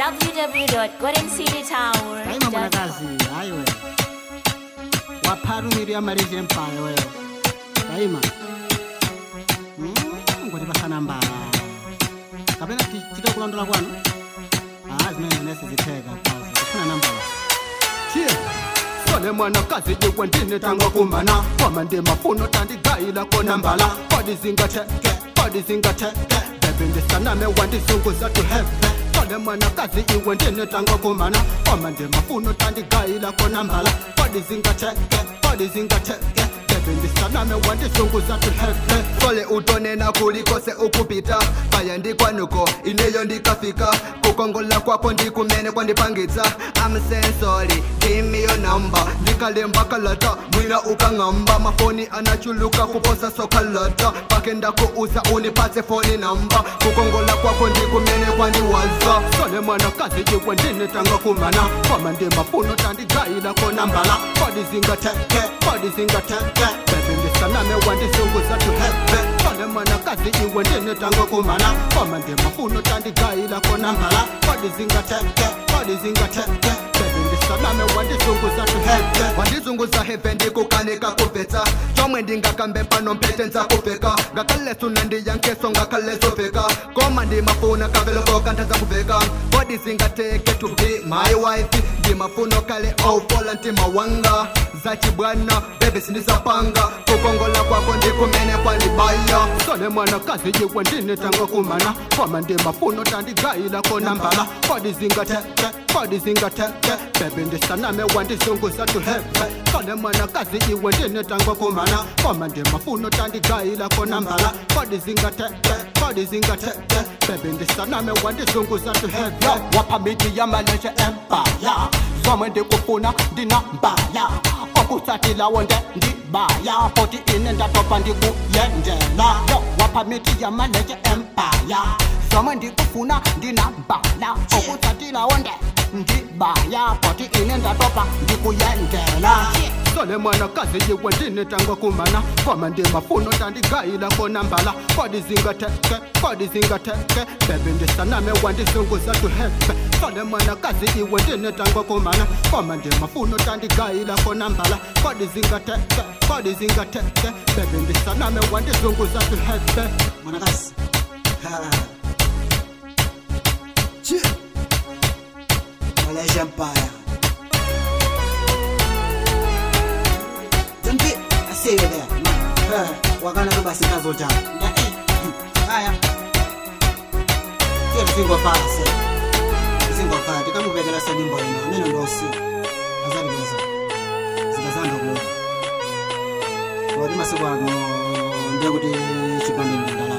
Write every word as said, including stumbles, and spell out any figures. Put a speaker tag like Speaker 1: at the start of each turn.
Speaker 1: w w w dot golden city tower
Speaker 2: Daima mwanakazi, hayo wewe. Waparu ya Malaysia Empire wewe. Daima. Mm, ngoti pasana mbala. Kapena chita kulandola kwanu? Ah, zimene nesi ziteka kazi. Kuna namba.
Speaker 3: Cheers. Sole mwana kazi iwe ndine tango kumana Wama ndi mafuno tandi gaila kona mbala Body zinga teke, body zinga teke Baby ndi saname wandi zungu za tu hefe Sole mwana kazi iwe ndine tango kumana Wama ndi mafuno tandi gaila kona mbala Body zinga teke, body zinga teke Baby ndi saname wandi zungu za tu hefe
Speaker 4: Sole utonena kulikose ukupita Paya ndikwanuko, ineyo ndikafika Kukongola kwako ndikumene kwa ndipangitsa I'm saying sorry, give me your number Ndikalemba kalata, mwina ukangamba Mafoni anachuluka kuposa so kalata Pakenda kuuza unipate phone number Kukongola kwako ndikumene kwa ndiwaza
Speaker 3: Sole mwana kazi iwe ndine tango kumana Wama ndi mafuno tandi gaila kona mbala Body zinga teke, body zinga teke Baby ndi saname wandi zungu za tu hefe Sole mwana kazi iwe ndine tango kumana Wama ndi mafuno tandi gaila kona mbala Body zinga teke, body zinga teke Baby ndi saname wandi zungu za tu hefe
Speaker 4: Wandizunguza hefe ndikukanika kupeta Chomwe ndingakambe pano mpete nza kupeka Ngakale suna ndiyankeso ngakale zopeka Koma ndi mafuna kavelo koka ntaza kupeka Body zingateke to be my wife Ndi mafuno kale au fola ntima wanga Zachi bwana, baby sinisapanga Kukongola kwako ndikumene kwa libaya
Speaker 3: Sole mwana kazi iwe ndine tango kumana Wama ndi mafuno tandi gaila kona mbala Body zinga teke, body zinga teke Baby ndi saname wandi zungu za tu hefe Sole mwana kazi iwe ndine tango kumana Wama ndi mafuno tandi gaila kona mbala Body zinga teke, body zinga teke Baby ndi saname wandi zungu za tu hefe Wapa miti ya Malaysia Empire Zomwe ndi kufuna ndina mbaya Okusatila wonde ndi baya Poti ine ndatopa ndi kuyendela Yo, wapa miti ya Malaysia Empire Zomwe ndi kufuna ndina mbaya Okusatila wonde ndi baya Poti ine ndatopa ndi kuyendela Sole mwana kazi iwe ndine tango kumana Wama ndi mafuno tandi gaila kona mbala Body zinga teke, body zinga teke Baby ndi saname wandi zungu za tu hefe Sole mwana kazi iwe ndine tango kumana Wama ndi mafuno tandi gaila kona mbala Body zinga teke, body zinga teke Baby ndi saname wandi zungu za tu hefe
Speaker 2: Mwanakazi. Ha. Cheers. Malaysia Empire. I see you there, man. Wakana kuba sikazo jam. Haya. Kile singo pase. Singo pase. Tika mubegela sa nimbo ino. Neno ndosi. Azali beza. Zikazanda kulo. Wadi masiku ano. Ndiye kuti chipande ndinda.